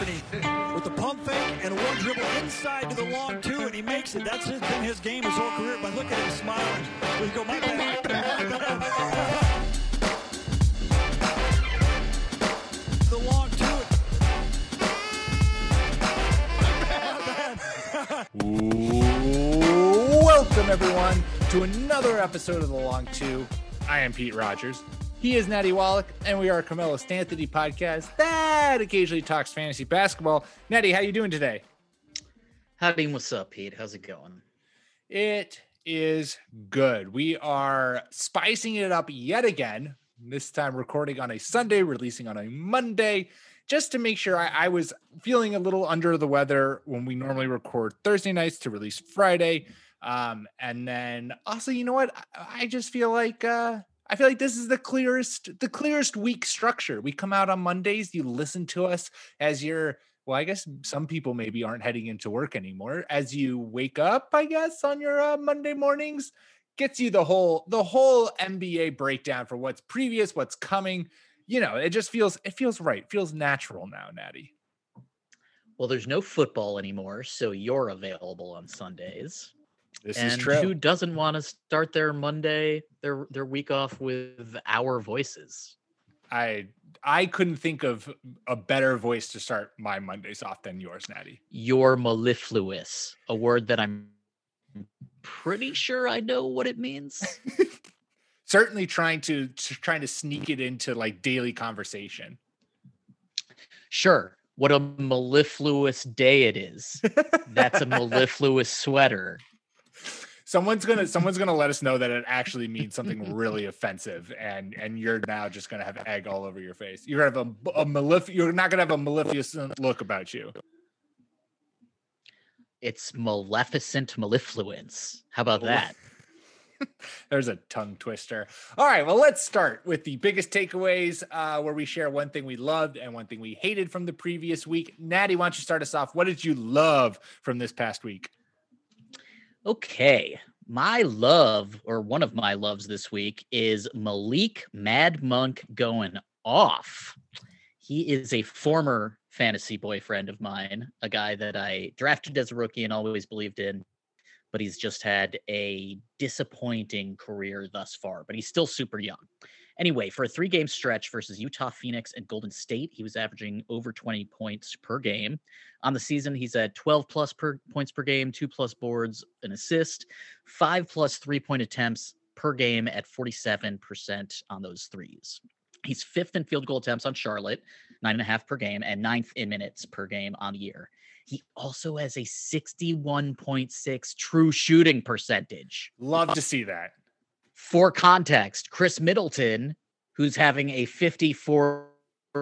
with the pump fake and one dribble inside to the long two, and he makes it. That's been his game his whole career. But look at him smiling. We go, my bad. The long two. Welcome everyone to another episode of The Long Two. I am Pete Rogers. He is Natty Wallach, and we are a Carmelo Stanthony podcast that occasionally talks fantasy basketball. Natty, how you doing today? Howdy, what's up, Pete? How's it going? It is good. We are spicing it up yet again, this time recording on a Sunday, releasing on a Monday, just to make sure. I was feeling a little under the weather when we normally record Thursday nights to release Friday. And then also, you know what? I just feel like this is the clearest week structure. We come out on Mondays. You listen to us as I guess some people maybe aren't heading into work anymore. As you wake up, I guess, on your Monday mornings, gets you the whole NBA breakdown for what's previous, what's coming. You know, it feels right. It feels natural now, Natty. Well, there's no football anymore, so you're available on Sundays. This is true. Who doesn't want to start their Monday, their week off with our voices? I couldn't think of a better voice to start my Mondays off than yours, Natty. You're mellifluous, a word that I'm pretty sure I know what it means. Certainly trying to sneak it into like daily conversation. Sure. What a mellifluous day it is. That's a mellifluous sweater. Someone's gonna let us know that it actually means something really offensive, and you're now just gonna have egg all over your face. You're gonna have you're not gonna have a maleficent look about you. It's maleficent mellifluence. How about that? There's a tongue twister. All right, well, let's start with the biggest takeaways, where we share one thing we loved and one thing we hated from the previous week. Natty, why don't you start us off? What did you love from this past week? Okay, my love, or one of my loves this week, is Malik Mad Monk going off. He is a former fantasy boyfriend of mine, a guy that I drafted as a rookie and always believed in, but he's just had a disappointing career thus far, but he's still super young. Anyway, for a 3-game stretch versus Utah, Phoenix, and Golden State, he was averaging over 20 points per game. On the season, he's at 12 plus points per game, 2 plus boards, an assist, 5 plus 3-point attempts per game at 47% on those threes. He's 5th in field goal attempts on Charlotte, 9.5 per game, and 9th in minutes per game on the year. He also has a 61.6 true shooting percentage. Love to see that. For context, Chris Middleton, who's having a 54,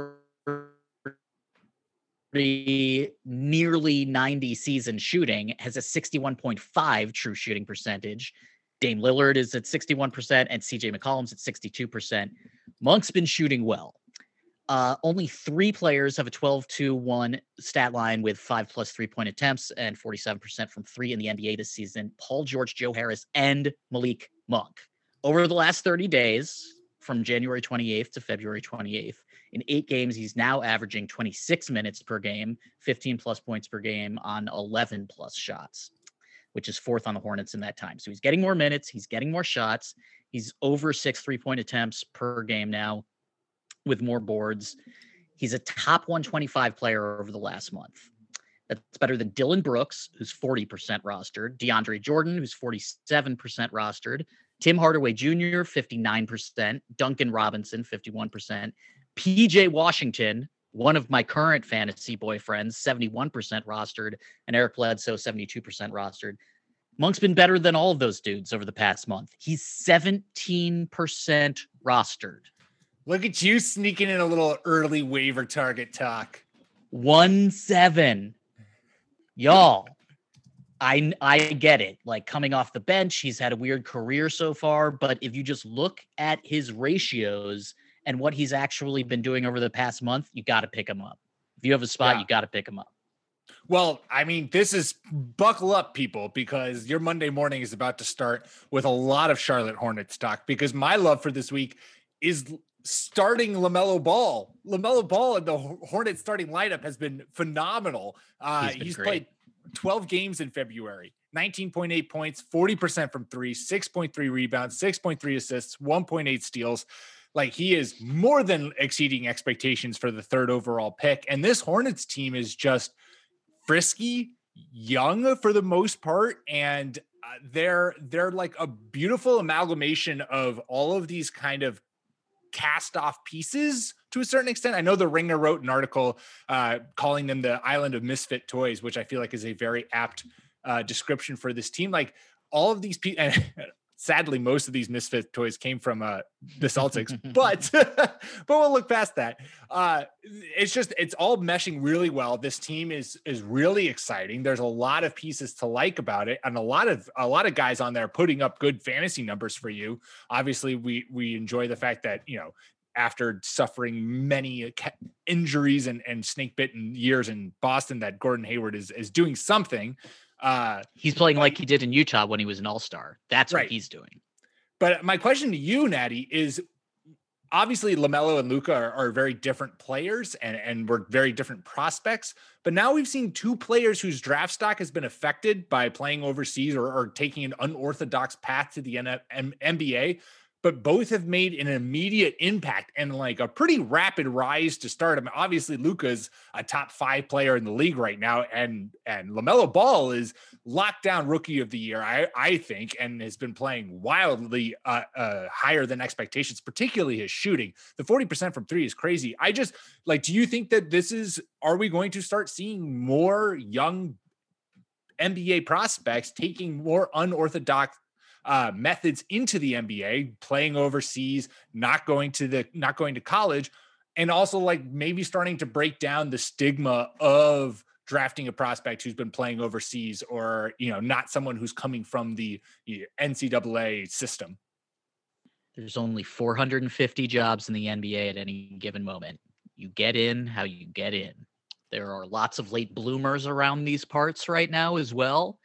nearly 90 season shooting, has a 61.5 true shooting percentage. Dame Lillard is at 61% and CJ McCollum's at 62%. Monk's been shooting well. Only 3 players have a 12-2-1 stat line with 5 plus 3-point attempts and 47% from 3 in the NBA this season: Paul George, Joe Harris, and Malik Monk. Over the last 30 days, from January 28th to February 28th, in 8 games, he's now averaging 26 minutes per game, 15 plus points per game on 11 plus shots, which is 4th on the Hornets in that time. So he's getting more minutes. He's getting more shots. He's over 6 3-point attempts per game now with more boards. He's a top 125 player over the last month. That's better than Dylan Brooks, who's 40% rostered, DeAndre Jordan, who's 47% rostered, Tim Hardaway Jr., 59%, Duncan Robinson, 51%, PJ Washington, one of my current fantasy boyfriends, 71% rostered, and Eric Bledsoe, 72% rostered. Monk's been better than all of those dudes over the past month. He's 17% rostered. Look at you sneaking in a little early waiver target talk. 1-7. Y'all, I get it. Like, coming off the bench, he's had a weird career so far, but if you just look at his ratios and what he's actually been doing over the past month, you got to pick him up. If you have a spot, you got to pick him up. Well, I mean, this is buckle up, people, because your Monday morning is about to start with a lot of Charlotte Hornets talk, because my love for this week is starting LaMelo Ball. LaMelo Ball in the Hornets starting lineup has been phenomenal. He's played 12 games in February, 19.8 points, 40% from three, 6.3 rebounds, 6.3 assists, 1.8 steals. Like, he is more than exceeding expectations for the third overall pick. And this Hornets team is just frisky, young for the most part. And they're like a beautiful amalgamation of all of these kind of cast off pieces to a certain extent. I know the Ringer wrote an article calling them the island of misfit toys, which I feel like is a very apt description for this team. Like, all of these people, and sadly, most of these misfit toys came from the Celtics, but we'll look past that. It's all meshing really well. This team is really exciting. There's a lot of pieces to like about it, and a lot of guys on there putting up good fantasy numbers for you. Obviously, we enjoy the fact that, you know, after suffering many injuries and snake bitten years in Boston, that Gordon Hayward is doing something. He's playing like he did in Utah when he was an all-star. That's right. What he's doing. But my question to you, Natty, is obviously LaMelo and Luka are very different players and we're very different prospects. But now we've seen two players whose draft stock has been affected by playing overseas or taking an unorthodox path to the NBA. But both have made an immediate impact and like a pretty rapid rise to start. I mean, obviously Luka's a top 5 player in the league right now, and LaMelo Ball is locked down rookie of the year, I think, and has been playing wildly higher than expectations, particularly his shooting. The 40% from three is crazy. I just like, do you think that are we going to start seeing more young NBA prospects taking more unorthodox methods into the NBA, playing overseas, not going to college, and also like maybe starting to break down the stigma of drafting a prospect who's been playing overseas, or, you know, not someone who's coming from the NCAA system? There's only 450 jobs in the NBA at any given moment. You get in how you get in. There are lots of late bloomers around these parts right now as well.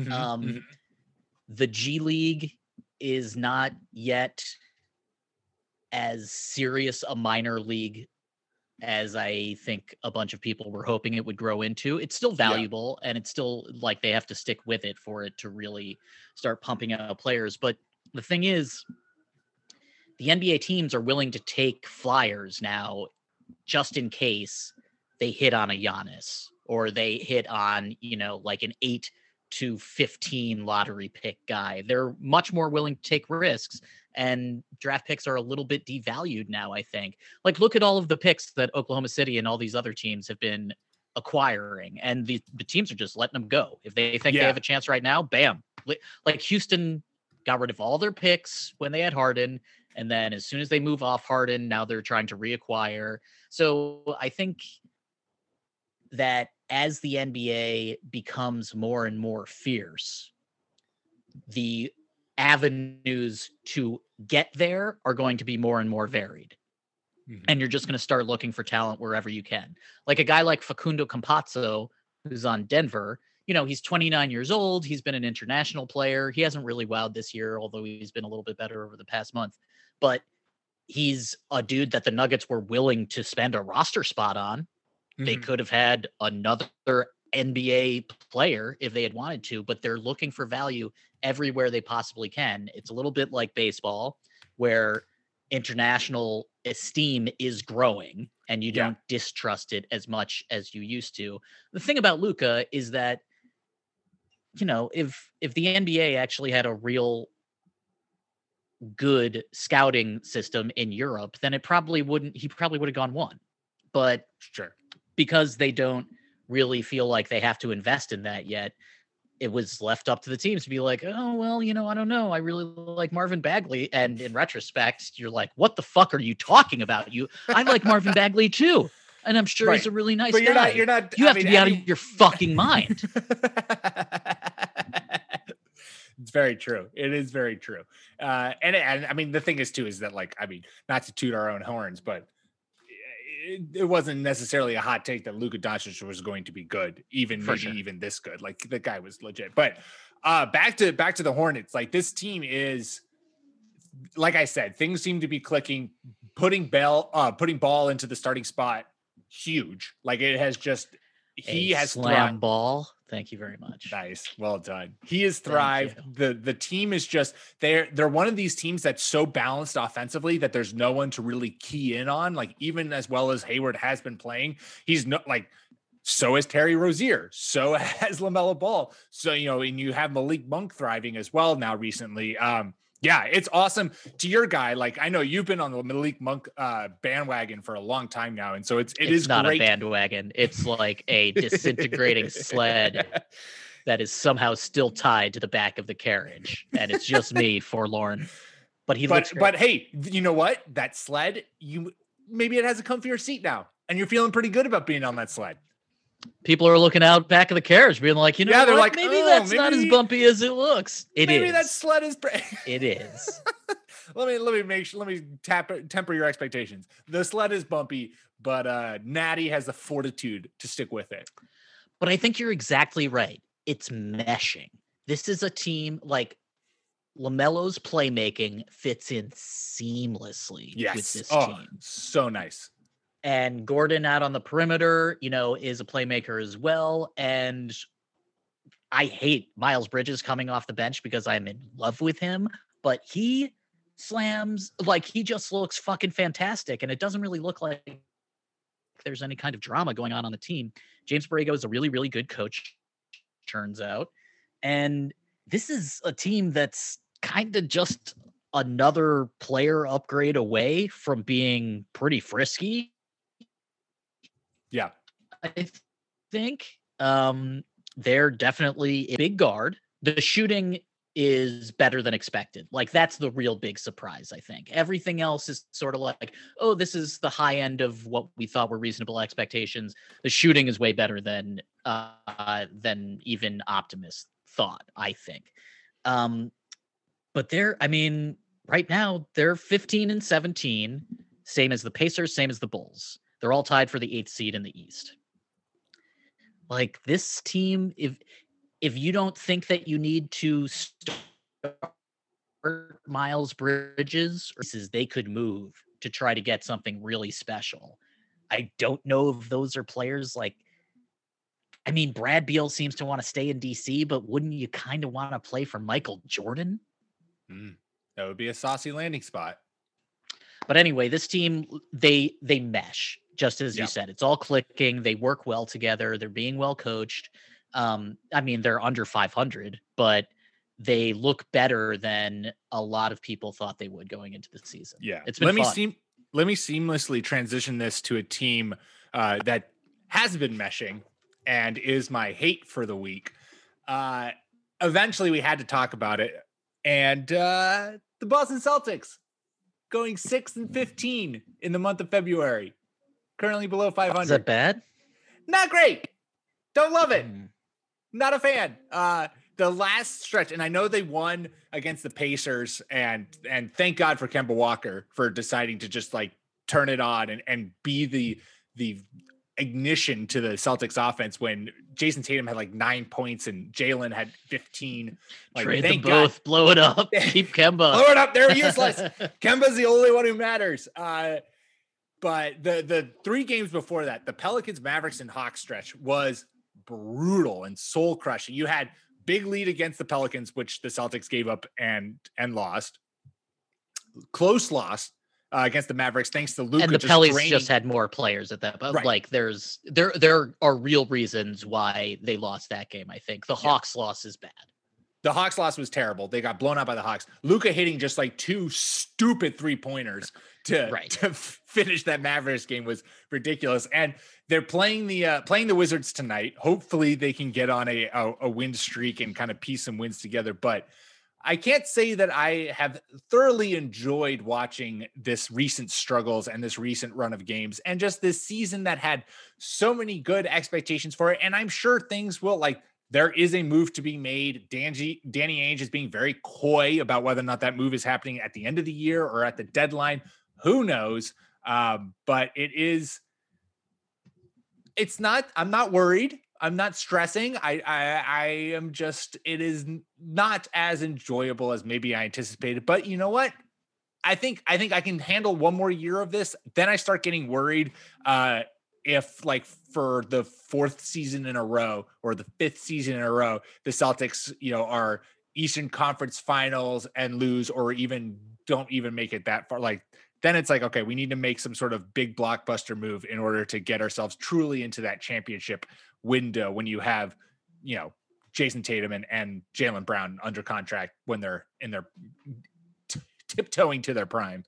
The G League is not yet as serious a minor league as I think a bunch of people were hoping it would grow into. It's still valuable, and it's still like they have to stick with it for it to really start pumping out players. But the thing is, the NBA teams are willing to take flyers now just in case they hit on a Giannis, or they hit on, you know, like an 8 to 15 lottery pick guy. They're much more willing to take risks, and draft picks are a little bit devalued now, I think. Like, look at all of the picks that Oklahoma City and all these other teams have been acquiring, and the teams are just letting them go. If they think they have a chance right now, bam. Like, Houston got rid of all their picks when they had Harden, and then as soon as they move off Harden, now they're trying to reacquire. So I think that as the NBA becomes more and more fierce, the avenues to get there are going to be more and more varied. And you're just going to start looking for talent wherever you can. Like a guy like Facundo Campazzo, who's on Denver, you know, he's 29 years old. He's been an international player. He hasn't really wowed this year, although he's been a little bit better over the past month. But he's a dude that the Nuggets were willing to spend a roster spot on. They could have had another NBA player if they had wanted to, but they're looking for value everywhere they possibly can. It's a little bit like baseball, where international esteem is growing and you don't distrust it as much as you used to. The thing about Luka is that, you know, if the NBA actually had a real good scouting system in Europe, then he probably would have gone one. But sure, because they don't really feel like they have to invest in that yet, it was left up to the teams to be like, oh, well, you know, I don't know. I really like Marvin Bagley. And in retrospect, you're like, what the fuck are you talking about? I like Marvin Bagley too. And I'm sure he's a really nice guy. You have to be out of your fucking mind. It's very true. It is very true. And I mean, the thing is too, is that, like, I mean, not to toot our own horns, but it wasn't necessarily a hot take that Luka Doncic was going to be good, even this good. Like, the guy was legit. But back to the Hornets. Like, this team is, like I said, things seem to be clicking. putting Ball into the starting spot, huge. Like it has just, he has slam thrived. Ball. Thank you very much. Nice. Well done. He has thrived. The team is just, they're one of these teams that's so balanced offensively that there's no one to really key in on. Like even as well as Hayward has been playing, he's not like, so is Terry Rozier. So has LaMelo Ball. So, and you have Malik Monk thriving as well now recently. Yeah, it's awesome. To your guy, like I know you've been on the Malik Monk bandwagon for a long time now, and so it's not great. A bandwagon. It's like a disintegrating sled that is somehow still tied to the back of the carriage, and it's just me, forlorn. But looks great. But hey, you know what? That sled, maybe it has a comfier seat now, and you're feeling pretty good about being on that sled. People are looking out back of the carriage, being like, they're what? Like, maybe that's not as bumpy as it looks. Maybe that sled is. It is. Let me temper your expectations. The sled is bumpy, but Natty has the fortitude to stick with it. But I think you're exactly right. It's meshing. This is a team like LaMelo's playmaking fits in seamlessly with this team. So nice. And Gordon out on the perimeter, is a playmaker as well. And I hate Miles Bridges coming off the bench because I'm in love with him, but he slams, like he just looks fucking fantastic. And it doesn't really look like there's any kind of drama going on the team. James Borrego is a really, really good coach, turns out. And this is a team that's kind of just another player upgrade away from being pretty frisky. Yeah, I think they're definitely a big guard. The shooting is better than expected. Like that's the real big surprise, I think. Everything else is sort of like, oh, this is the high end of what we thought were reasonable expectations. The shooting is way better than even optimists thought, I think. But right now they're 15-17, same as the Pacers, same as the Bulls. They're all tied for the 8th seed in the East. Like this team, if you don't think that you need to start Miles Bridges, they could move to try to get something really special. I don't know if those are players like, Brad Beal seems to want to stay in DC, but wouldn't you kind of want to play for Michael Jordan? That would be a saucy landing spot. But anyway, this team, they mesh, just as you said. It's all clicking. They work well together. They're being well coached. They're under 500, but they look better than a lot of people thought they would going into the season. Yeah. It's been fun. Let me seamlessly transition this to a team that has been meshing and is my hate for the week. Eventually we had to talk about it. And the Boston Celtics going 6-15 in the month of February, currently below 500. Is that bad? Not great. Don't love it. Not a fan. The last stretch, and I know they won against the Pacers, and thank God for Kemba Walker for deciding to just like turn it on and be the ignition to the Celtics offense when Jason Tatum had like 9 points and Jalen had 15. Like, trade them both, blow it up, keep Kemba. Blow it up, they're useless. Kemba's the only one who matters. But the 3 games before that, the Pelicans, Mavericks, and Hawks stretch was brutal and soul crushing. You had big lead against the Pelicans, which the Celtics gave up and lost. Close loss against the Mavericks, thanks to Luka. And the Pelicans just had more players at that, but right. Like there are real reasons why they lost that game. I think the Hawks loss is bad. The Hawks loss was terrible. They got blown out by the Hawks. Luka hitting just like 2 stupid 3-pointers to finish that Mavericks game was ridiculous. And they're playing the Wizards tonight. Hopefully they can get on a win streak and kind of piece some wins together. But I can't say that I have thoroughly enjoyed watching this recent struggles and this recent run of games and just this season that had so many good expectations for it. And I'm sure things will there is a move to be made. Danny Ainge is being very coy about whether or not that move is happening at the end of the year or at the deadline. Who knows? But it's not, I'm not worried. I'm not stressing. I am just, it is not as enjoyable as maybe I anticipated, but you know what? I think I can handle one more year of this. Then I start getting worried if like for the fourth season in a row or the fifth season in a row, the Celtics, are Eastern Conference Finals and lose, or even don't even make it that far. Like then it's like, okay, we need to make some sort of big blockbuster move in order to get ourselves truly into that championship window when you have, Jason Tatum and Jaylen Brown under contract when they're in their tiptoeing to their prime.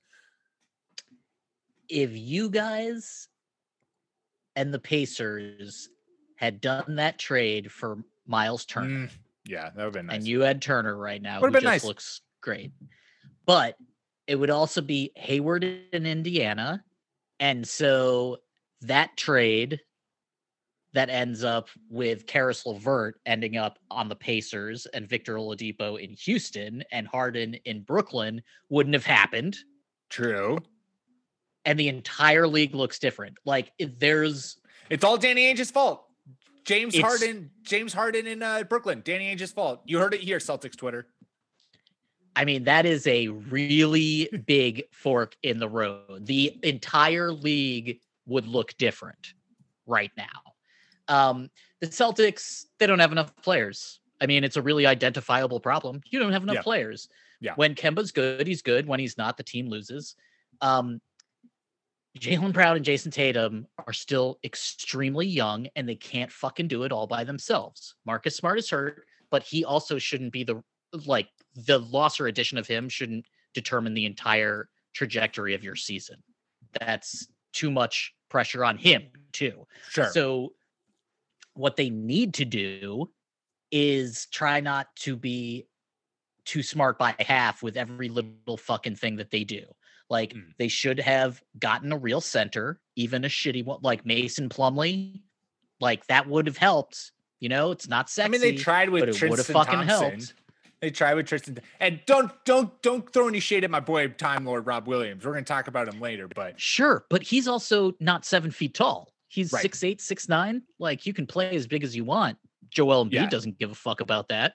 If you guys and the Pacers had done that trade for Miles Turner, yeah, that would have been nice. And you had Turner right now, who just nice. Looks great. But it would also be Hayward in Indiana, and so that trade that ends up with Karis LeVert ending up on the Pacers and Victor Oladipo in Houston and Harden in Brooklyn wouldn't have happened. True. And the entire league looks different. Like it's all Danny Ainge's fault. James Harden in Brooklyn. Danny Ainge's fault. You heard it here, Celtics Twitter. I mean, that is a really big fork in the road. The entire league would look different right now. The Celtics, they don't have enough players. I mean, it's a really identifiable problem. You don't have enough players. Yeah. When Kemba's good, he's good. When he's not, the team loses. Jaylen Brown and Jason Tatum are still extremely young, and they can't fucking do it all by themselves. Marcus Smart is hurt, but he also shouldn't be the loss or addition of him shouldn't determine the entire trajectory of your season. That's too much pressure on him too. Sure. So what they need to do is try not to be too smart by half with every little fucking thing that they do. Like they should have gotten a real center, even a shitty one, like Mason Plumlee. Like that would have helped. It's not sexy. I mean, they tried with Tristan Thompson. They tried with Tristan, and don't throw any shade at my boy Time Lord Rob Williams. We're going to talk about him later, but sure. But he's also not 7 feet tall. He's 6'8", 6'9". Like you can play as big as you want. Joel Embiid doesn't give a fuck about that.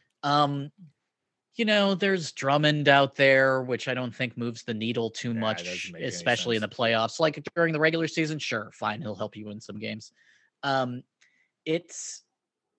There's Drummond out there, which I don't think moves the needle too much, especially in the playoffs. Like during the regular season, sure, fine, he'll help you win some games. It's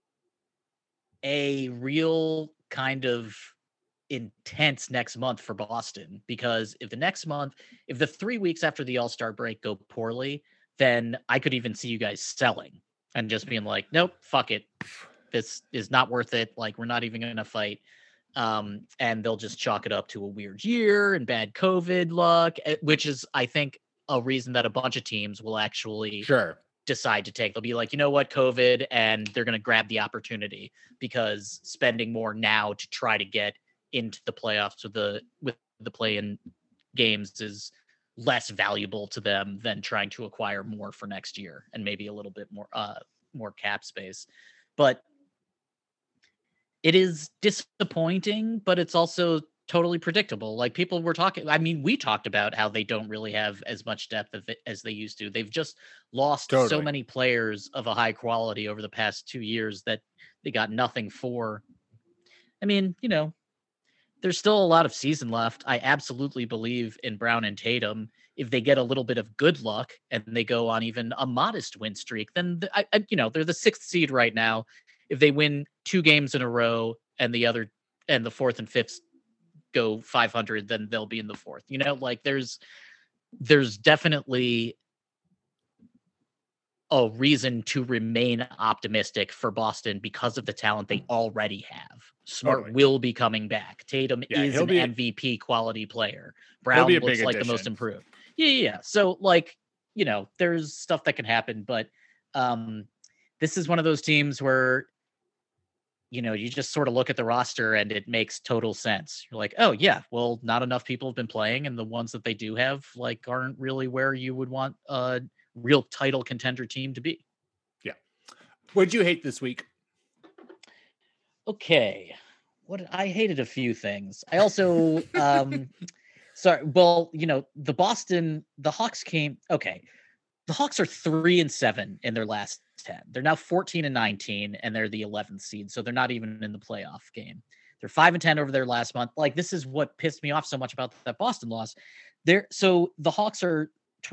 a real kind of intense next month for Boston, because if the 3 weeks after the All-Star break go poorly, then I could even see you guys selling and just being like, nope, fuck it. This is not worth it. Like, we're not even going to fight. And they'll just chalk it up to a weird year and bad COVID luck, which is, I think, a reason that a bunch of teams will actually decide to take. They'll be like, you know what, COVID, and they're going to grab the opportunity, because spending more now to try to get into the playoffs with the play-in games is less valuable to them than trying to acquire more for next year and maybe a little bit more cap space. But it is disappointing, but it's also totally predictable. Like we talked about how they don't really have as much depth as they used to. They've just lost so many players of a high quality over the past 2 years that they got nothing for. I mean, there's still a lot of season left. I absolutely believe in Brown and Tatum. If they get a little bit of good luck and they go on even a modest win streak, then they're the 6th seed right now. If they win 2 games in a row and the 4th and 5th go 500, then they'll be in the 4th. Like there's definitely a reason to remain optimistic for Boston because of the talent they already have. Smart will be coming back. Tatum is an MVP quality player. Brown looks like the most improved. Yeah. So there's stuff that can happen, but this is one of those teams where you just sort of look at the roster and it makes total sense. You're like, oh yeah, well, not enough people have been playing, and the ones that they do have aren't really where you would want a real title contender team to be. Yeah. What'd you hate this week? Okay. I hated a few things. I also, sorry. Well, the Hawks came. Okay. The Hawks are 3-7 in their last 10. They're now 14-19, and they're the 11th seed. So they're not even in the playoff game. They're 5-10 over their last month. Like, this is what pissed me off so much about that Boston loss. So the Hawks are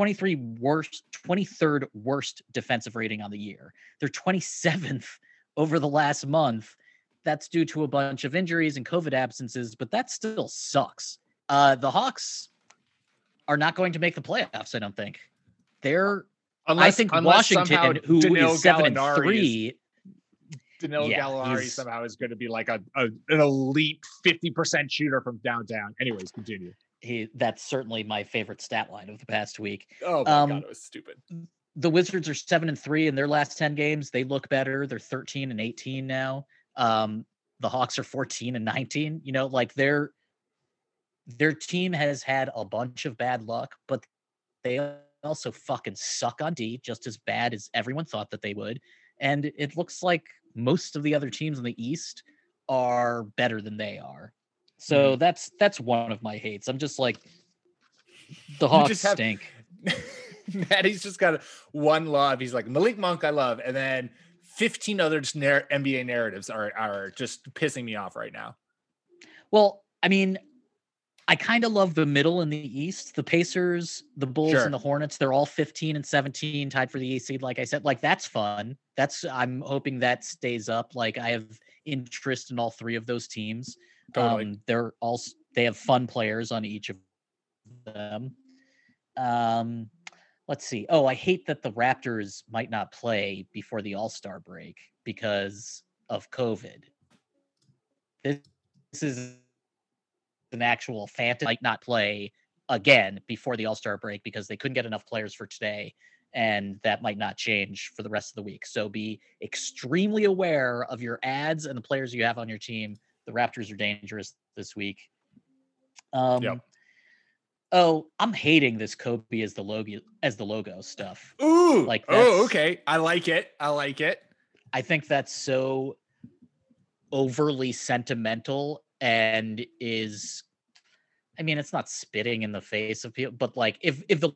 23rd worst defensive rating on the year. They're 27th over the last month. That's due to a bunch of injuries and COVID absences, but that still sucks. The Hawks are not going to make the playoffs, I don't think. I think Washington, who is 7-3. Danilo Gallinari somehow is going to be like an elite 50% shooter from downtown. Anyways, continue. That's certainly my favorite stat line of the past week. Oh my God, it was stupid. The Wizards are 7-3 in their last 10 games. They look better. They're 13-18 now. The Hawks are 14-19. You know, like their team has had a bunch of bad luck, but they also fucking suck on D, just as bad as everyone thought that they would. And it looks like most of the other teams in the East are better than they are. So that's one of my hates. I'm just like, the Hawks stink. Maddie's just got one love. He's like, Malik Monk, I love. And then 15 other NBA narratives are just pissing me off right now. Well, I mean, I kind of love the middle in the East. The Pacers, the Bulls, and the Hornets, they're all 15-17, tied for the eighth seed. Like I said, like that's fun. I'm hoping that stays up. Like I have interest in all three of those teams. Totally. They have fun players on each of them. Let's see. Oh, I hate that the Raptors might not play before the All-Star break because of COVID. This is an actual fantasy. Might not play again before the All-Star break because they couldn't get enough players for today, and that might not change for the rest of the week. So be extremely aware of your ads and the players you have on your team. The Raptors are dangerous this week. Oh, I'm hating this Kobe as the logo stuff. Ooh, like okay. I like it. I think that's so overly sentimental and it's not spitting in the face of people, but like if the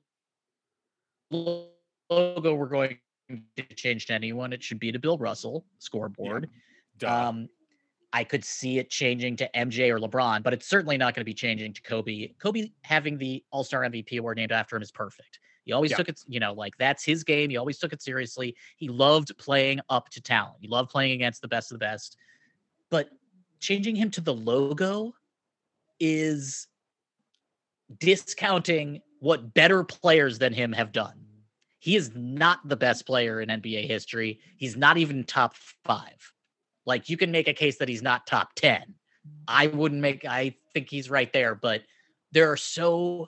logo were going to change to anyone, it should be to Bill Russell scoreboard. Yeah. I could see it changing to MJ or LeBron, but it's certainly not going to be changing to Kobe. Kobe having the All-Star MVP award named after him is perfect. He always took it, like that's his game. He always took it seriously. He loved playing up to talent. He loved playing against the best of the best. But changing him to the logo is discounting what better players than him have done. He is not the best player in NBA history. He's not even top 5. Like you can make a case that he's not top 10. I think he's right there, but there are so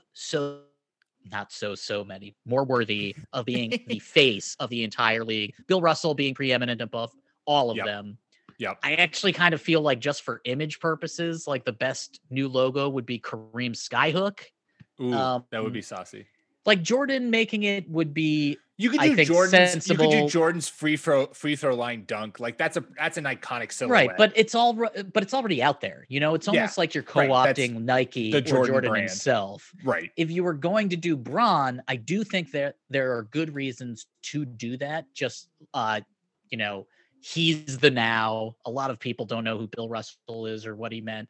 many more worthy of being the face of the entire league. Bill Russell being preeminent above all of them. Yep. I actually kind of feel like just for image purposes, like the best new logo would be Kareem Skyhook. Ooh, that would be saucy. Like Jordan making it would be. You could do Jordan's free throw line dunk. Like that's an iconic silhouette. Right, but it's already out there. You know, it's almost like you're co-opting Nike or Jordan brand himself. Right. If you were going to do Bron, I do think that there are good reasons to do that. Just he's the now. A lot of people don't know who Bill Russell is or what he meant.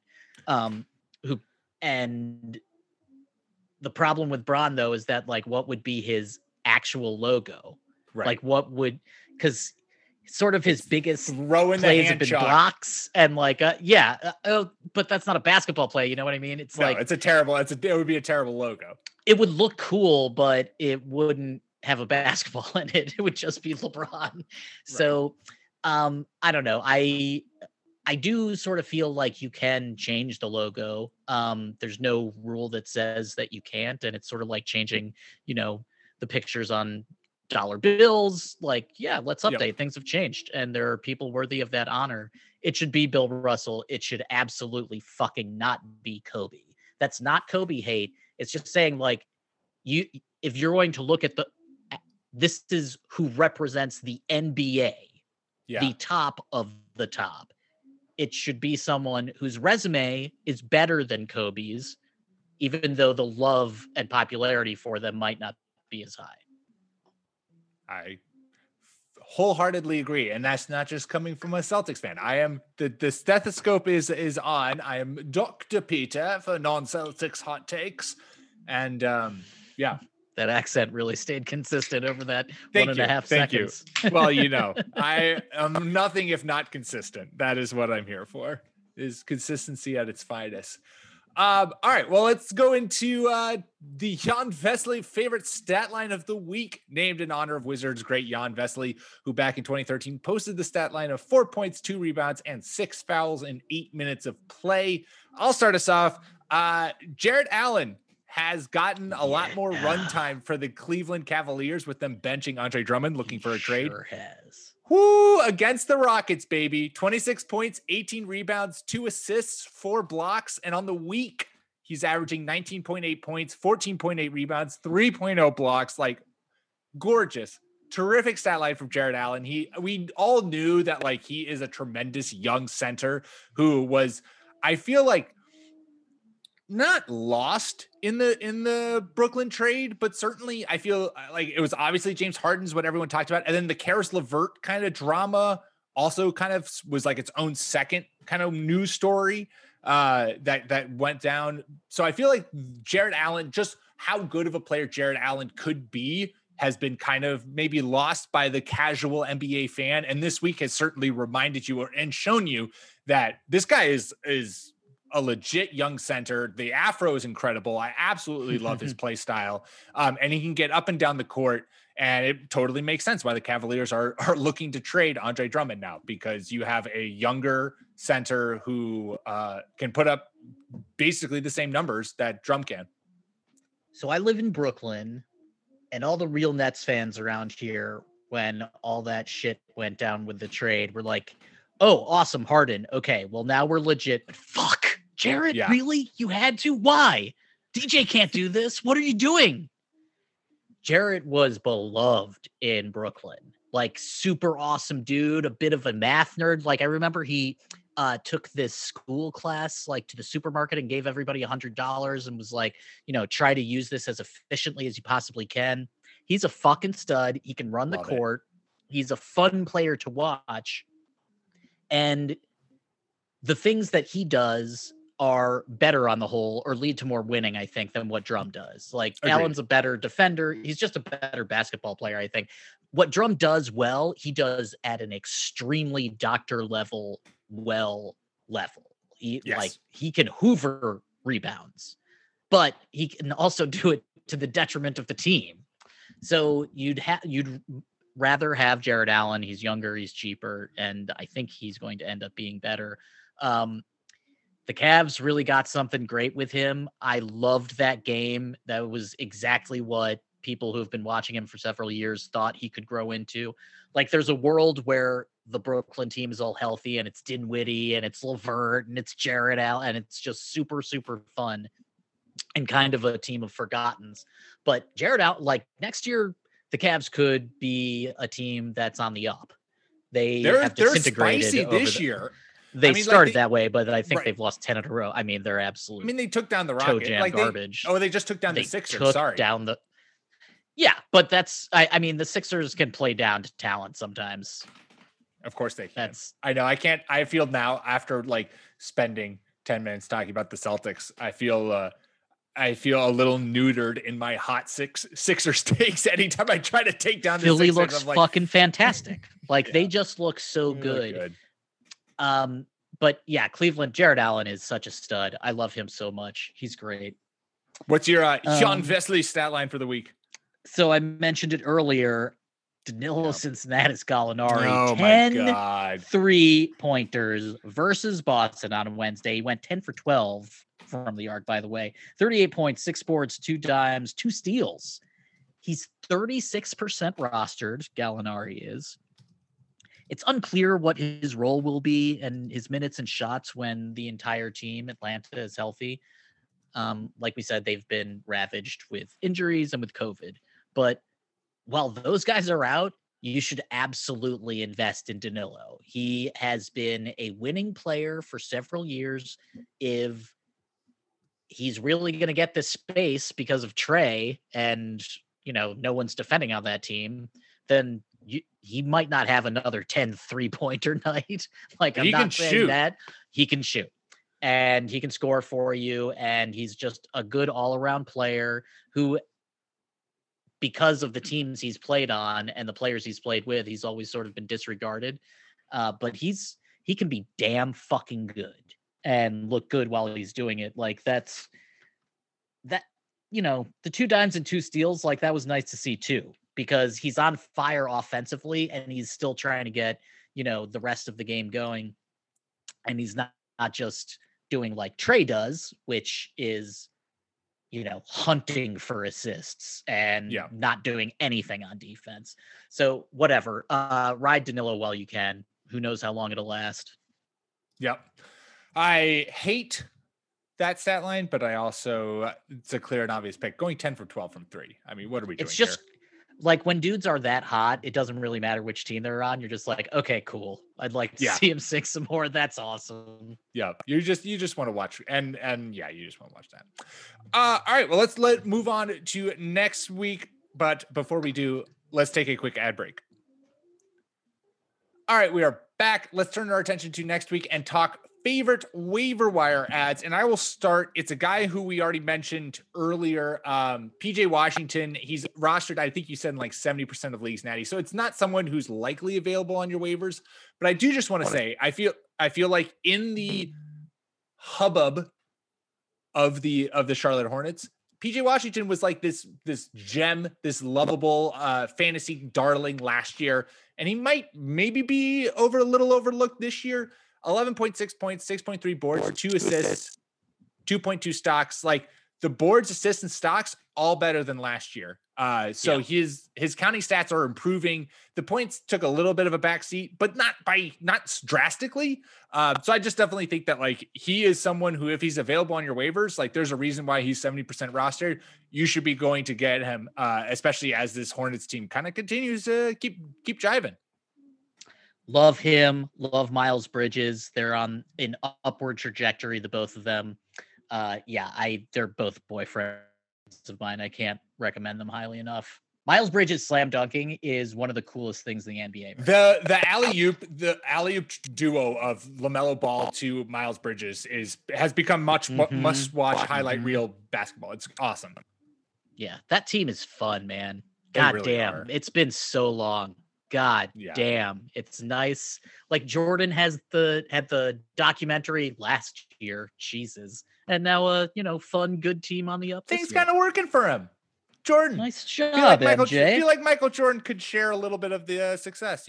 And the problem with Bron though is that like what would be his actual logo, right? Like what would, because sort of his biggest throwing plays have been blocks and like but that's not a basketball play, you know what I mean? It's it would be a terrible logo. It would look cool, but it wouldn't have a basketball in it. It would just be LeBron. Right. So I don't know. I do sort of feel like you can change the logo. There's no rule that says that you can't, and it's sort of like changing, the pictures on dollar bills. Like, yeah, let's update. Yep. Things have changed, and there are people worthy of that honor. It should be Bill Russell. It should absolutely fucking not be Kobe. That's not Kobe hate. It's just saying like if you're going to look at this is who represents the NBA, the top of the top. It should be someone whose resume is better than Kobe's, even though the love and popularity for them might not be as high. I wholeheartedly agree. And that's not just coming from a Celtics fan. I am the stethoscope is on. I am Dr. Peter for non-Celtics hot takes. And yeah. That accent really stayed consistent over that Thank 1.5 you. seconds. Well, I am nothing if not consistent. That is what I'm here for, is consistency at its finest. All right, well, let's go into the Jan Vesely favorite stat line of the week, named in honor of Wizards great Jan Vesely, who back in 2013 posted the stat line of 4 points, 2 rebounds, and 6 fouls in 8 minutes of play. I'll start us off. Jarrett Allen has gotten a lot more run time for the Cleveland Cavaliers, with them benching Andre Drummond, looking for a trade. Sure has. Whoo, against the Rockets, baby. 26 points, 18 rebounds, 2 assists, 4 blocks. And on the week, he's averaging 19.8 points, 14.8 rebounds, 3.0 blocks. Like, gorgeous. Terrific stat line from Jarrett Allen. We all knew that, like, he is a tremendous young center who was, I feel like, not lost in the Brooklyn trade, but certainly I feel like it was obviously James Harden's what everyone talked about. And then the Karis LeVert kind of drama also kind of was like its own second kind of news story that went down. So I feel like Jarrett Allen, just how good of a player Jarrett Allen could be, has been kind of maybe lost by the casual NBA fan. And this week has certainly reminded you and shown you that this guy is a legit young center. The afro is incredible. I absolutely love his play style. And he can get up and down the court, and it totally makes sense why the Cavaliers are looking to trade Andre Drummond now, because you have a younger center who can put up basically the same numbers that Drum can. So I live in Brooklyn, and all the real Nets fans around here, when all that shit went down with the trade, were like, oh, awesome, Harden. Okay, well, now we're legit, but fuck. Jarrett, really? You had to? Why? DJ can't do this. What are you doing? Jarrett was beloved in Brooklyn. Like, super awesome dude, a bit of a math nerd. Like, I remember he took this school class, like, to the supermarket and gave everybody $100 and was like, try to use this as efficiently as you possibly can. He's a fucking stud. He can run the court. He's a fun player to watch. And the things that he does are better on the whole, or lead to more winning, I think, than what Drum does. Like, Agreed. Allen's a better defender. He's just a better basketball player, I think. What Drum does well, he does at an extremely doctor level level. He can hoover rebounds, but he can also do it to the detriment of the team. So you'd rather have Jarrett Allen. He's younger, he's cheaper, and I think he's going to end up being better. The Cavs really got something great with him. I loved that game. That was exactly what people who have been watching him for several years thought he could grow into. Like, there's a world where the Brooklyn team is all healthy, and it's Dinwiddie, and it's LeVert, and it's Jarrett Allen, and it's just super, super fun and kind of a team of forgottens. But Jarrett Allen, like, next year, the Cavs could be a team that's on the up. They're spicy this year. They started that way, but I think they've lost 10 in a row. I mean, they're absolute. I mean, they took down the Rockets. Garbage. They just took down the Sixers. Yeah, but that's. I mean, the Sixers can play down to talent sometimes. Of course they can. I know. I can't. I feel now, after like spending 10 minutes talking about the Celtics, I feel a little neutered in my hot Sixers takes anytime I try to take down the Philly Sixers. Looks fucking fantastic. Like, they just look so good. But yeah, Cleveland, Jarrett Allen is such a stud. I love him so much. He's great. What's your Jan Vesely stat line for the week? So I mentioned it earlier. Danilo Cincinnati Gallinari. Oh 10 my God. 3-pointers versus Boston on Wednesday. He went 10 for 12 from the arc, by the way. 38 points, 6 boards, 2 dimes, 2 steals. He's 36% rostered, Gallinari is. It's unclear what his role will be and his minutes and shots when the entire team, Atlanta, is healthy. Like we said, they've been ravaged with injuries and with COVID. But while those guys are out, you should absolutely invest in Danilo. He has been a winning player for several years. If he's really going to get this space because of Trey and, no one's defending on that team, then he might not have another 10 3-pointer night. Like, I'm He can not saying shoot. that. He can shoot. And he can score for you. And he's just a good all-around player who, because of the teams he's played on and the players he's played with, he's always sort of been disregarded. But he can be damn fucking good and look good while he's doing it. Like, that, the 2 dimes and 2 steals, like, that was nice to see too, because he's on fire offensively and he's still trying to get, the rest of the game going. And he's not just doing like Trey does, which is, hunting for assists and not doing anything on defense. So whatever, ride Danilo while you can. Who knows how long it'll last. Yep. I hate that stat line, but I also, it's a clear and obvious pick. Going 10 for 12 from 3. I mean, what are we doing? It's just here? Like, when dudes are that hot, it doesn't really matter which team they're on. You're just like, okay, cool. I'd like to see him sink some more. That's awesome. Yeah. You just want to watch and yeah, you just want to watch that. All right. Well, let's move on to next week. But before we do, let's take a quick ad break. All right. We are back. Let's turn our attention to next week and talk favorite waiver wire ads. And I will start. It's a guy who we already mentioned earlier. PJ Washington. He's rostered, I think you said, in like 70% of leagues, Natty. So it's not someone who's likely available on your waivers, but I do just want to say, I feel like in the hubbub of the Charlotte Hornets, PJ Washington was like this gem, this lovable fantasy darling last year. And he might maybe be a little overlooked this year. 11.6 points, 6.3 boards, 2 assists, 2.2 stocks. Like, the boards, assists, and stocks, all better than last year. So his counting stats are improving. The points took a little bit of a backseat, but not drastically. So I just definitely think that, like, he is someone who, if he's available on your waivers, like, there's a reason why he's 70% rostered. You should be going to get him, especially as this Hornets team kind of continues to keep jiving. Love him. Love Miles Bridges. They're on an upward trajectory, the both of them. They're both boyfriends of mine. I can't recommend them highly enough. Miles Bridges slam dunking is one of the coolest things in the NBA. The alley-oop duo of LaMelo Ball to Miles Bridges has become must-watch highlight reel basketball. It's awesome. Yeah, that team is fun, man. God damn, it's been so long. God damn, it's nice. Like, Jordan had the documentary last year, Jesus, and now a fun, good team on the up. Things kind of working for him. Jordan, nice job, MJ. I feel like Michael Jordan could share a little bit of the success.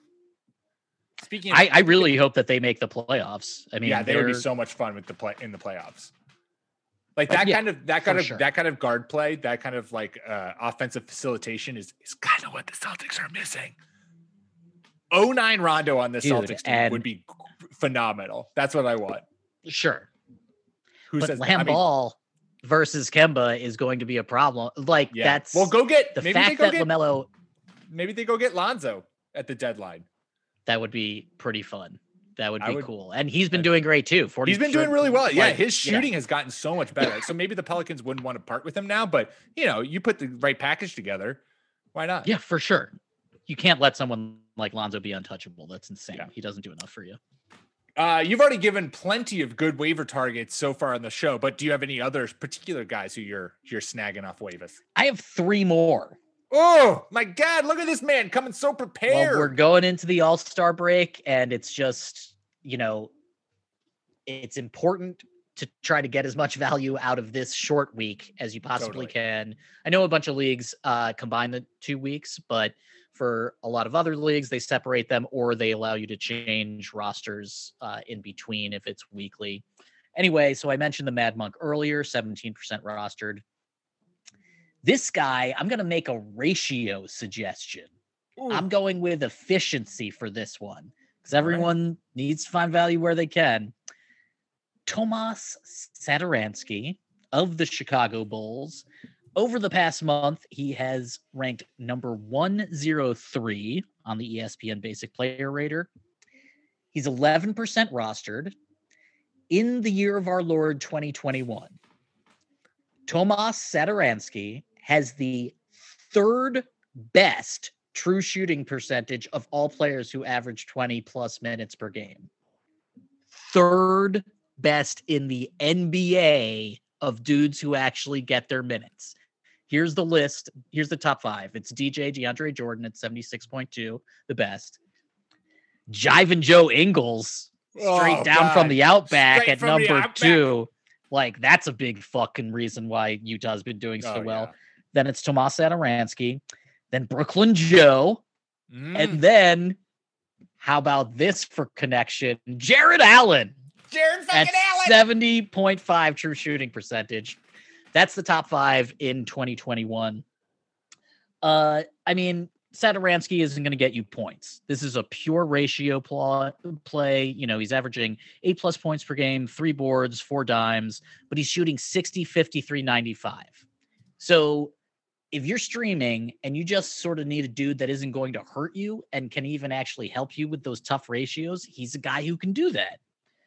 Speaking, I really hope that they make the playoffs. I mean, they would be so much fun with in the playoffs. Like, that kind of guard play, that kind of like offensive facilitation is kind of what the Celtics are missing. 09 Rondo on the Celtics team would be phenomenal. That's what I want. Sure. Ball versus Kemba is going to be a problem. Like, that's go get the fact that LaMelo. Maybe they go get Lonzo at the deadline. That would be pretty fun. That would be cool. And he's been doing great too. He's been doing really well. Yeah, his shooting has gotten so much better. So maybe the Pelicans wouldn't want to part with him now, but you put the right package together. Why not? Yeah, for sure. You can't let someone like Lonzo be untouchable. That's insane. Yeah. He doesn't do enough for you. You've already given plenty of good waiver targets so far on the show, but do you have any other particular guys who you're snagging off waivers? I have 3 more. Oh my God, look at this man coming so prepared. Well, we're going into the All-Star break, and it's just, it's important to try to get as much value out of this short week as you possibly can. I know a bunch of leagues combine the 2 weeks, but for a lot of other leagues, they separate them, or they allow you to change rosters in between if it's weekly. Anyway, so I mentioned the Mad Monk earlier, 17% rostered. This guy, I'm going to make a ratio suggestion. Ooh. I'm going with efficiency for this one because everyone needs to find value where they can. Tomas Satoransky of the Chicago Bulls. Over the past month, he has ranked number 103 on the ESPN Basic Player Rater. He's 11% rostered in the year of our Lord 2021. Tomas Satoransky has the 3rd best true shooting percentage of all players who average 20 plus minutes per game. Third best in the NBA of dudes who actually get their minutes. Here's the list. Here's the top 5. It's DeAndre Jordan at 76.2, the best. Jivin Joe Ingles, straight down from the Outback at number 2. Like, that's a big fucking reason why Utah's been doing so well. Yeah. Then it's Tomas Satoransky. Then Brooklyn Joe. And then, how about this for connection? Jared Allen. Jared fucking Allen. 70.5 true shooting percentage. That's the top 5 in 2021. I mean, Satoransky isn't going to get you points. This is a pure ratio play. You know, he's averaging 8+ points per game, 3 boards, 4 dimes, but he's shooting 60, 53, 95. So if you're streaming and you just sort of need a dude that isn't going to hurt you and can even actually help you with those tough ratios, he's a guy who can do that.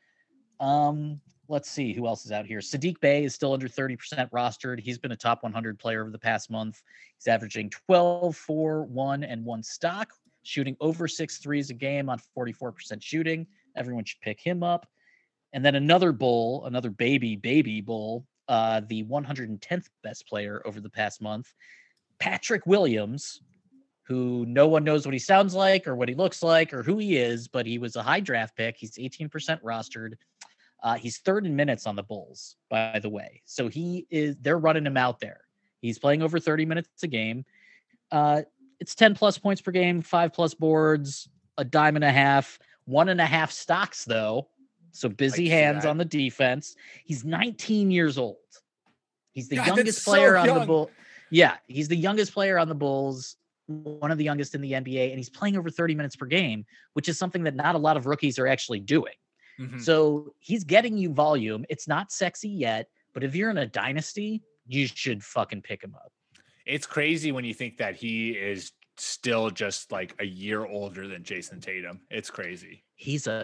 Let's see who else is out here. Sadiq Bey is still under 30% rostered. He's been a top 100 player over the past month. He's averaging 12, 4, 1, and 1 stock, shooting over 6 threes a game on 44% shooting. Everyone should pick him up. And then another bull, another baby bull, the 110th best player over the past month, Patrick Williams, who no one knows what he sounds like or what he looks like or who he is, but he was a high draft pick. He's 18% rostered. He's third in minutes on the Bulls, by the way. So they're running him out there. He's playing over 30 minutes a game. It's 10+ points per game, 5+ boards, a dime and a half, 1.5 stocks though. So busy hands on the defense. He's 19 years old. He's the youngest player on the Bulls. Yeah, he's the youngest player on the Bulls, one of the youngest in the NBA, and he's playing over 30 minutes per game, which is something that not a lot of rookies are actually doing. Mm-hmm. So he's getting you volume. It's not sexy yet, but if you're in a dynasty, you should fucking pick him up. It's crazy when you think that he is still just like a year older than Jason Tatum. It's crazy. The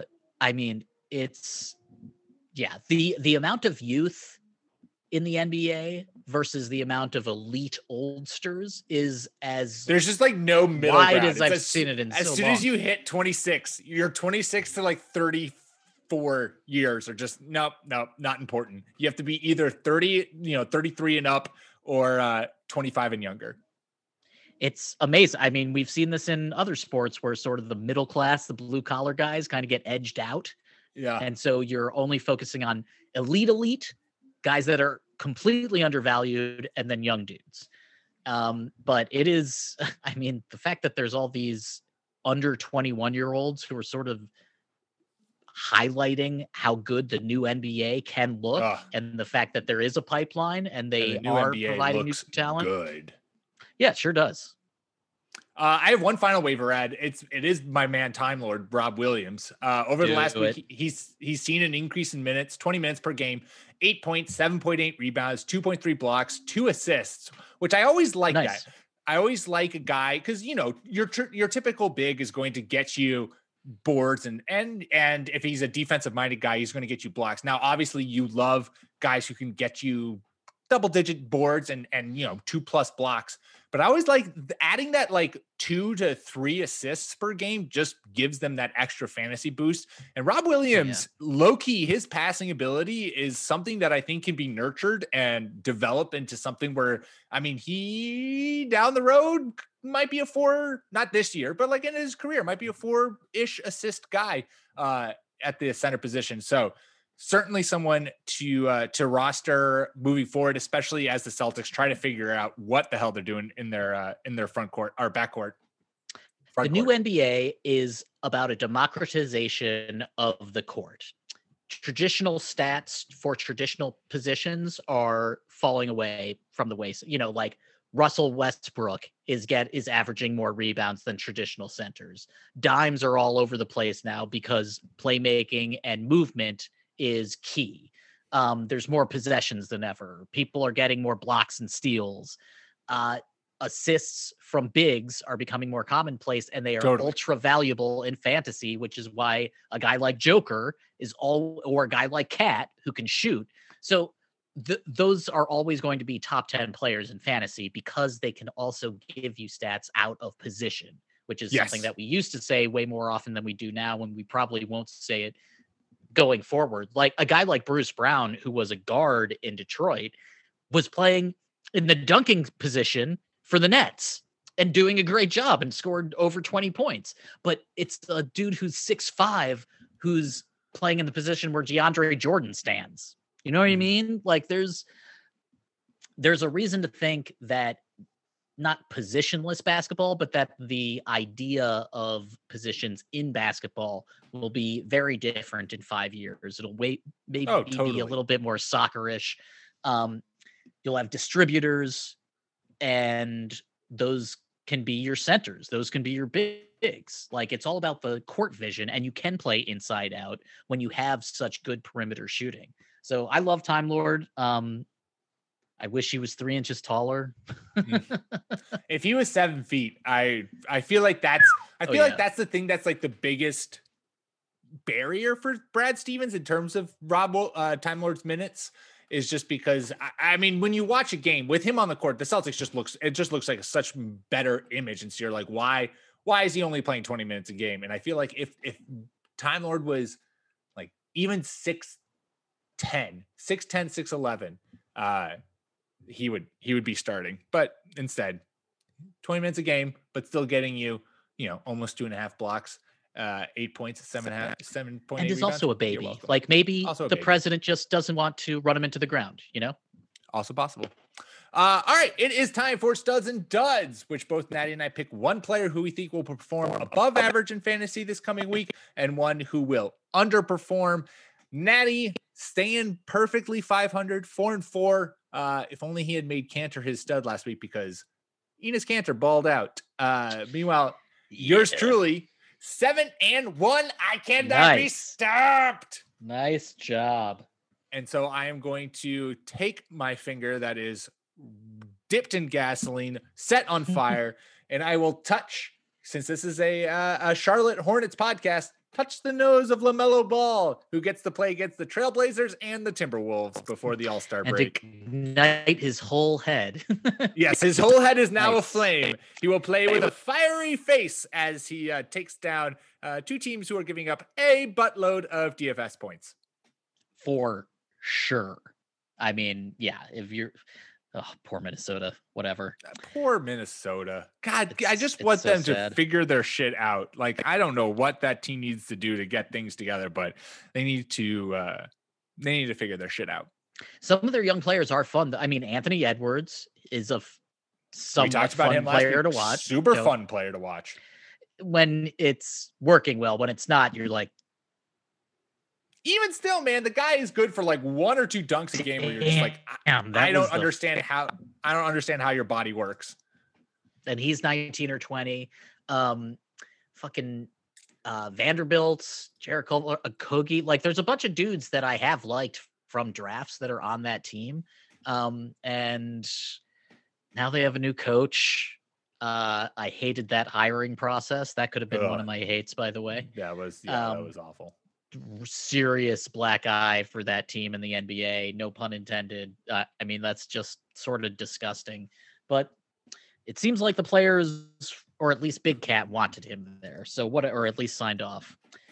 amount of youth in the NBA versus the amount of elite oldsters is as there's just like no middle wide ground. as I've seen it in as soon as you hit 26, you're 26 to like 34 years are just nope, not important. You have to be either 33 and up or 25 and younger. It's amazing. I mean, we've seen this in other sports where sort of the middle class, the blue collar guys kind of get edged out. Yeah. And so you're only focusing on elite guys that are completely undervalued and then young dudes. But it is, I mean, the fact that there's all these under 21-year-olds who are sort of highlighting how good the new NBA can look, and the fact that there is a pipeline and they are NBA providing new talent. Good. Yeah, it sure does. I have one final waiver ad. It is my man, Time Lord Rob Williams. Over the last week, he's seen an increase in minutes, 20 minutes per game, 8 points, 7.8 rebounds, 2.3 blocks, 2 assists, which I always like that. I always like a guy because your typical big is going to get you boards and if he's a defensive minded guy, he's going to get you blocks. Now, obviously, you love guys who can get you double-digit boards and 2+ blocks. But I always like adding that like 2 to 3 assists per game just gives them that extra fantasy boost. And Rob Williams, low-key, his passing ability is something that I think can be nurtured and develop into something where, I mean, he down the road might be a 4, not this year, but like in his career, might be a 4-ish assist guy at the center position. So certainly someone to roster moving forward, especially as the Celtics try to figure out what the hell they're doing in their front court or backcourt. The new NBA is about a democratization of the court. Traditional stats for traditional positions are falling away from the waist. Like Russell Westbrook is averaging more rebounds than traditional centers. Dimes are all over the place now because playmaking and movement is key. There's more possessions than ever. People are getting more blocks and steals. Assists from bigs are becoming more commonplace, and they are ultra valuable in fantasy, which is why a guy like Joker or a guy like Cat who can shoot. So those are always going to be top 10 players in fantasy because they can also give you stats out of position, which is something that we used to say way more often than we do now, when we probably won't say it going forward. Like a guy like Bruce Brown, who was a guard in Detroit, was playing in the dunking position for the Nets and doing a great job and scored over 20 points. But it's a dude who's 6'5", who's playing in the position where DeAndre Jordan stands. You know what I mean? Like there's a reason to think that not positionless basketball, but that the idea of positions in basketball will be very different in 5 years. It'll maybe be a little bit more soccerish. You'll have distributors, and those can be your centers. Those can be your bigs. Like it's all about the court vision, and you can play inside out when you have such good perimeter shooting. So I love Time Lord. I wish he was 3 inches taller. If he was 7 feet, I feel like that's that's the thing that's like the biggest barrier for Brad Stevens in terms of Time Lord's minutes, is just because I mean, when you watch a game with him on the court, the Celtics just looks like a such better image. And so you're like, why is he only playing 20 minutes a game? And I feel like if Time Lord was like even 6'10", 6'11", he would be starting, but instead 20 minutes a game, but still getting you almost 2.5 blocks, 8 points, 7.5, 7.8. And is also a baby. Like maybe the president just doesn't want to run him into the ground, Also possible. All right, it is time for Studs and Duds, which both Natty and I pick one player who we think will perform above average in fantasy this coming week and one who will underperform. Natty staying perfectly 500, 4-4. If only he had made Cantor his stud last week, because Enes Kanter balled out. Meanwhile, yours truly 7-1. I cannot be stopped. Nice job. And so I am going to take my finger that is dipped in gasoline, set on fire, and I will touch, since this is a Charlotte Hornets podcast, touch the nose of LaMelo Ball, who gets to play against the Trailblazers and the Timberwolves before the All-Star break. And ignite his whole head. Yes, his whole head is now aflame. He will play with a fiery face as he takes down two teams who are giving up a buttload of DFS points. For sure. I mean, yeah, if you're... Oh, poor Minnesota, whatever. Poor Minnesota. God, I just want them to figure their shit out. Like, I don't know what that team needs to do to get things together, but they need to figure their shit out. Some of their young players are fun. I mean, Anthony Edwards is a somewhat fun player to watch. Super fun player to watch. When it's working well, when it's not, you're like, even still, man, the guy is good for like 1 or 2 dunks a game where you're just like, I don't understand how your body works. And he's 19 or 20. Vanderbilt, Jericho, Kogi. Like there's a bunch of dudes that I have liked from drafts that are on that team. And now they have a new coach. I hated that hiring process. That could have been one of my hates, by the way. That was awful. Serious black eye for that team in the NBA, no pun intended. I mean, that's just sort of disgusting, but it seems like the players, or at least Big Cat, wanted him there. So or at least signed off.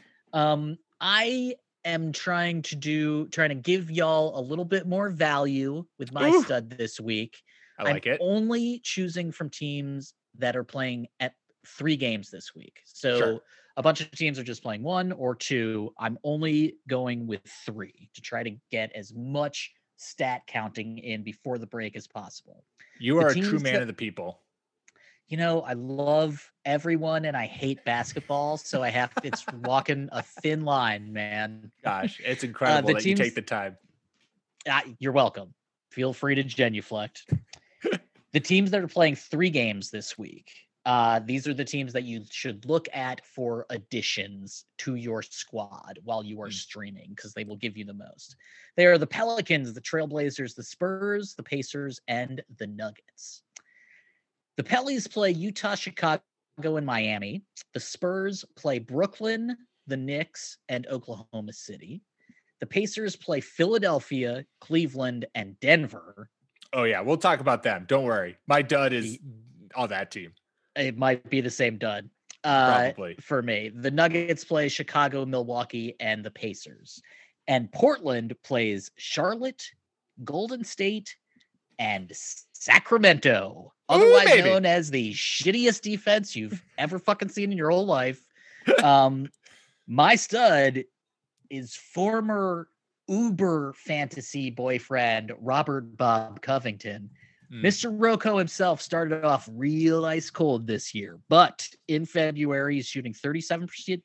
I am trying to give y'all a little bit more value with my stud this week. I'm only choosing from teams that are playing at 3 games this week. So sure. A bunch of teams are just playing 1 or 2. I'm only going with 3 to try to get as much stat counting in before the break as possible. You are a true man of the people. I love everyone and I hate basketball. So it's walking a thin line, man. Gosh, it's incredible that you take the time. You're welcome. Feel free to genuflect. The teams that are playing 3 games this week, these are the teams that you should look at for additions to your squad while you are streaming, because they will give you the most. They are the Pelicans, the Trailblazers, the Spurs, the Pacers, and the Nuggets. The Pellies play Utah, Chicago, and Miami. The Spurs play Brooklyn, the Knicks, and Oklahoma City. The Pacers play Philadelphia, Cleveland, and Denver. Oh, yeah. We'll talk about them. Don't worry. My dud is on that team. It might be the same dud. Probably. For me. The Nuggets play Chicago, Milwaukee, and the Pacers. And Portland plays Charlotte, Golden State, and Sacramento, otherwise known as the shittiest defense you've ever fucking seen in your whole life. My stud is former Uber fantasy boyfriend Robert Bob Covington. Mr. Rocco himself started off real ice cold this year, but in February he's shooting 37%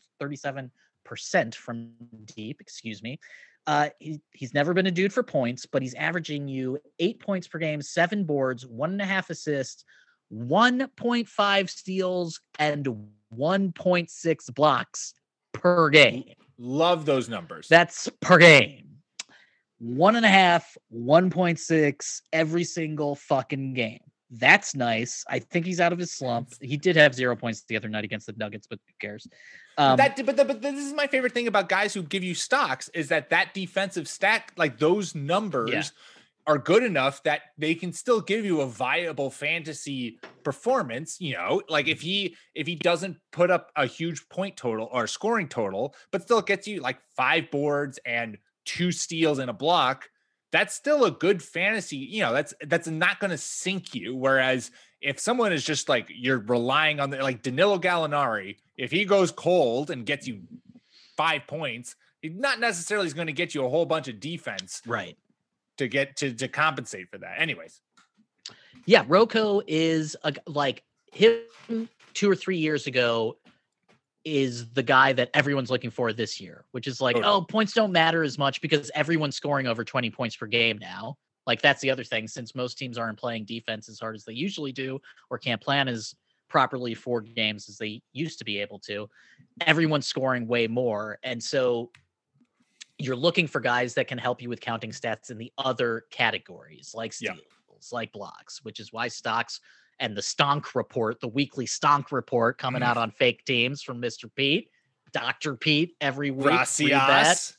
from deep, excuse me. He's never been a dude for points, but he's averaging you 8 points per game, 7 boards, 1.5 assists, 1.5 steals, and 1.6 blocks per game. Love those numbers. That's per game. 1.5, 1.6 every single fucking game. That's nice. I think he's out of his slump. He did have 0 points the other night against the Nuggets, but who cares? But this is my favorite thing about guys who give you stocks is that defensive stat, like those numbers are good enough that they can still give you a viable fantasy performance. You know, like if he doesn't put up a huge point total or scoring total, but still gets you like 5 boards and 2 steals and a block, that's still a good fantasy. You know, that's not going to sink you. Whereas if someone is just like, you're relying on like Danilo Gallinari, if he goes cold and gets you 5 points, he's not necessarily going to get you a whole bunch of defense, right? To get to compensate for that. Anyways. Yeah. Rocco is like him 2 or 3 years ago is the guy that everyone's looking for this year, which is like, points don't matter as much because everyone's scoring over 20 points per game now. Like that's the other thing, since most teams aren't playing defense as hard as they usually do, or can't plan as properly for games as they used to be able to. Everyone's scoring way more. And so you're looking for guys that can help you with counting stats in the other categories, like steals, like blocks, which is why stocks and the Stonk report, the weekly Stonk report coming out on fake teams from Mr. Pete, Dr. Pete every week. Gracias.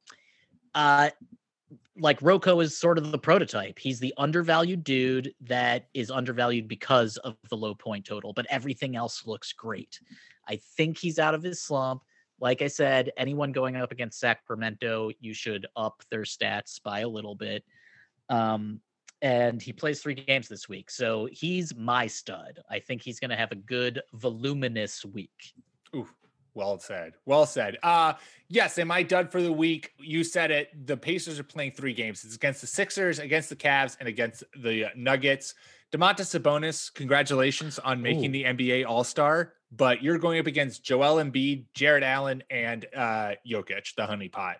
Like Rocco is sort of the prototype. He's the undervalued dude that is undervalued because of the low point total, but everything else looks great. I think he's out of his slump. Like I said, anyone going up against Sacramento, you should up their stats by a little bit. And he plays 3 games this week. So he's my stud. I think he's going to have a good, voluminous week. Ooh, well said. Well said. Yes, and my dud for the week, you said it. The Pacers are playing 3 games. It's against the Sixers, against the Cavs, and against the Nuggets. Domantas Sabonis, congratulations on making the NBA All-Star. But you're going up against Joel Embiid, Jared Allen, and Jokic, the honeypot.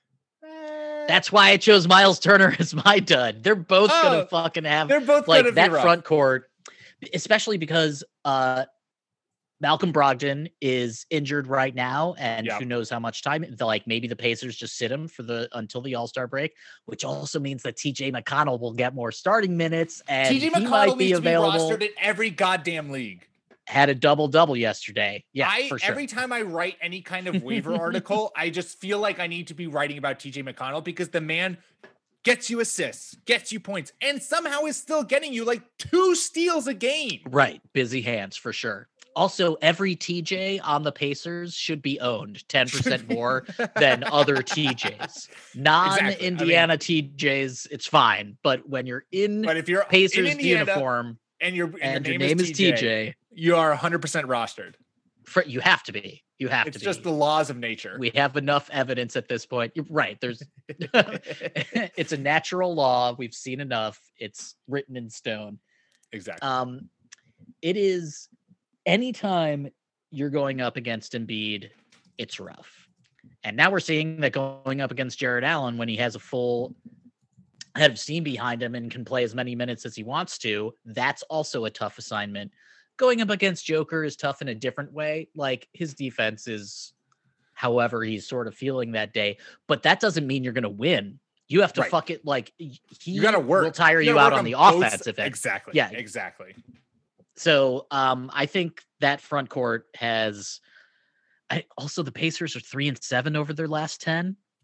That's why I chose Miles Turner as my dud. They're both gonna fucking have like that front court, especially because Malcolm Brogdon is injured right now, and who knows how much time. Like maybe the Pacers just sit him for until the All-Star break, which also means that TJ McConnell will get more starting minutes, and TJ McConnell might be needs available. to be rostered in every goddamn league. Had a double-double yesterday. Yeah, for sure. Every time I write any kind of waiver article, I just feel like I need to be writing about TJ McConnell because the man gets you assists, gets you points, and somehow is still getting you like 2 steals a game. Right. Busy hands for sure. Also, every TJ on the Pacers should be owned 10% more than other TJs. Non-Indiana TJs, it's fine. But when you're in if you're Pacers in Indiana, uniform and your name is TJ, you are 100% rostered. You have to be. It's just the laws of nature. We have enough evidence at this point. You're right. There's it's a natural law. We've seen enough. It's written in stone. Exactly. It is anytime you're going up against Embiid, it's rough. And now we're seeing that going up against Jared Allen when he has a full head of steam behind him and can play as many minutes as he wants to, that's also a tough assignment. Going up against Joker is tough in a different way. Like his defense is however he's sort of feeling that day, but that doesn't mean you're going to win. You have to fuck it. Like you got to work. Will tire you out on the offensive end. Exactly. Yeah, exactly. So I think that front court has also the Pacers are 3-7 over their last 10.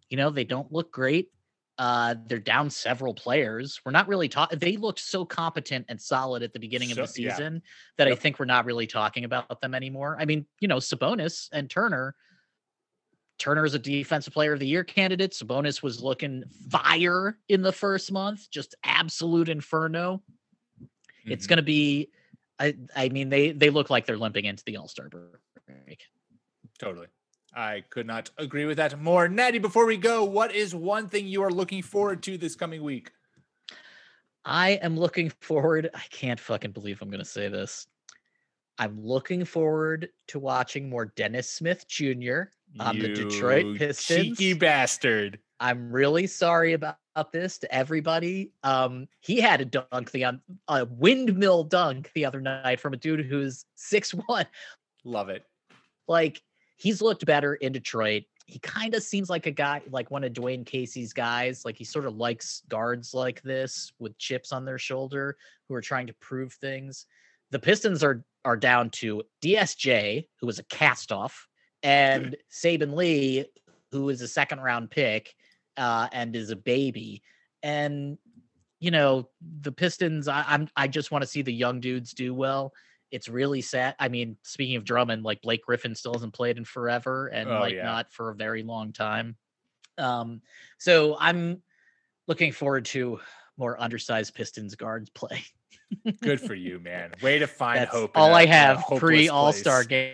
they don't look great. They're down several players. We're not really talking. They looked so competent and solid at the beginning of the season that I think we're not really talking about them anymore. I mean, Sabonis and Turner. Turner is a defensive player of the year candidate. Sabonis was looking fire in the first month, just absolute inferno. Mm-hmm. It's going to be, I mean, they look like they're limping into the All-Star break. Totally. I could not agree with that more. Natty, before we go, what is one thing you are looking forward to this coming week? I am looking forward. I can't fucking believe I'm going to say this. I'm looking forward to watching more Dennis Smith Jr. on the Detroit Pistons. Cheeky bastard. I'm really sorry about this to everybody. He had a windmill dunk the other night from a dude who's 6'1". Love it. Like, he's looked better in Detroit. He kind of seems like a guy, like one of Dwayne Casey's guys. Like, he sort of likes guards like this with chips on their shoulder who are trying to prove things. The Pistons are down to DSJ, who was a cast-off, and Saben Lee, who is a second-round pick and is a baby. And, the Pistons, I just want to see the young dudes do well. It's really sad. I mean, speaking of Drummond, like Blake Griffin still hasn't played in forever and not for a very long time. So I'm looking forward to more undersized Pistons guards play. Good for you, man. Way to find hope. All I have pre-All-Star game.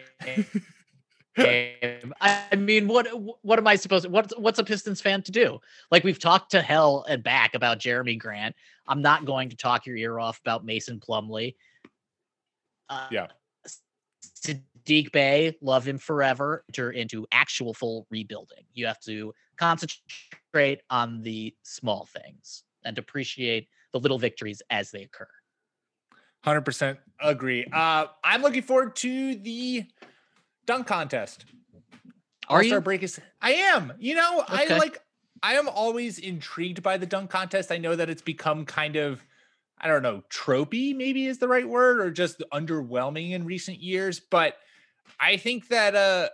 I mean, what am I supposed to, what's a Pistons fan to do? Like, we've talked to hell and back about Jeremy Grant. I'm not going to talk your ear off about Mason Plumlee. Saddiq Bey, love him forever. Enter into actual full rebuilding. You have to concentrate on the small things and appreciate the little victories as they occur. 100% agree. I'm looking forward to the dunk contest. All-Star break is. I am. Okay. I am always intrigued by the dunk contest. I know that it's become kind of, I don't know, tropey maybe is the right word, or just underwhelming in recent years. But I think that,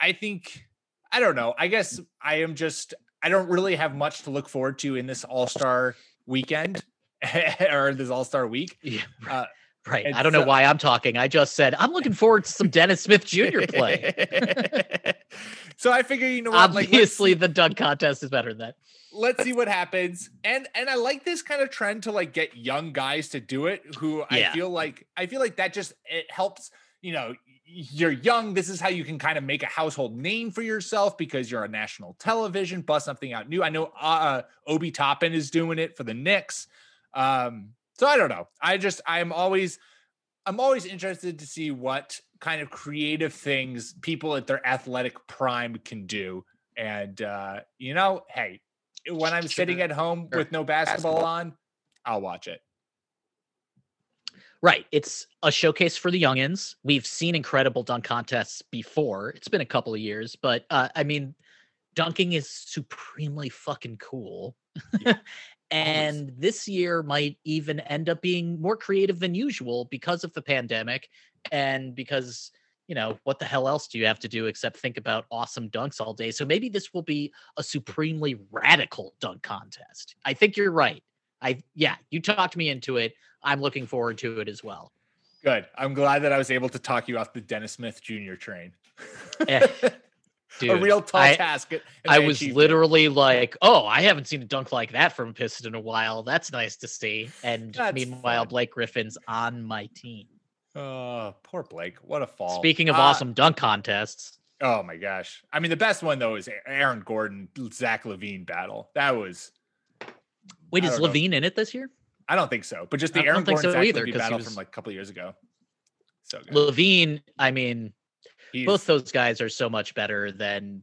I don't know. I guess I don't really have much to look forward to in this All-Star weekend or this All-Star week. Yeah. Right. I don't know why I'm talking. I just said, I'm looking forward to some Dennis Smith Jr. play. So I figure, what? Obviously, the dunk contest is better than that. Let's see what happens. And I like this kind of trend to get young guys to do it who I feel like that just, it helps, you're young. This is how you can kind of make a household name for yourself because you're on national television, bust something out new. I know Obi Toppin is doing it for the Knicks. So I don't know. I'm always interested to see what kind of creative things people at their athletic prime can do. And, hey, when I'm sitting at home with no basketball on, I'll watch it. Right. It's a showcase for the youngins. We've seen incredible dunk contests before. It's been a couple of years, but I mean, dunking is supremely fucking cool. Yeah. And this year might even end up being more creative than usual because of the pandemic and because, what the hell else do you have to do except think about awesome dunks all day? So maybe this will be a supremely radical dunk contest. I think you're right. You talked me into it. I'm looking forward to it as well. Good. I'm glad that I was able to talk you off the Dennis Smith Jr. train. Dude, a real tall task. I was literally like, oh, I haven't seen a dunk like that from a Piston in a while. That's nice to see. And meanwhile, fun. Blake Griffin's on my team. Oh, poor Blake. What a fall. Speaking of awesome dunk contests. Oh my gosh. I mean, the best one though is Aaron Gordon, Zach LaVine battle. That was. Wait, is LaVine in it this year? I don't think so, but just the Aaron Gordon Zach LaVine battle from a couple years ago. So good. LaVine, I mean, both those guys are so much better than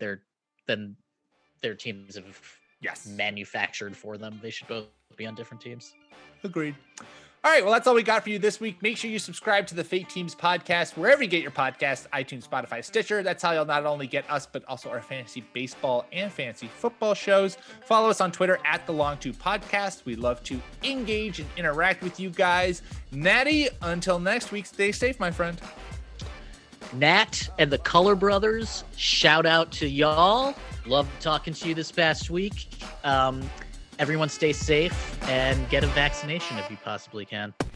their teams have manufactured for them. They should both be on different teams. Agreed. All right, well, that's all we got for you this week. Make sure you subscribe to the Fake Teams podcast, wherever you get your podcasts, iTunes, Spotify, Stitcher. That's how you'll not only get us, but also our fantasy baseball and fantasy football shows. Follow us on Twitter at The Long Two Podcast. We love to engage and interact with you guys. Natty, until next week, stay safe, my friend. Nat and the Color Brothers, shout out to y'all. Love talking to you this past week. Everyone stay safe and get a vaccination if you possibly can.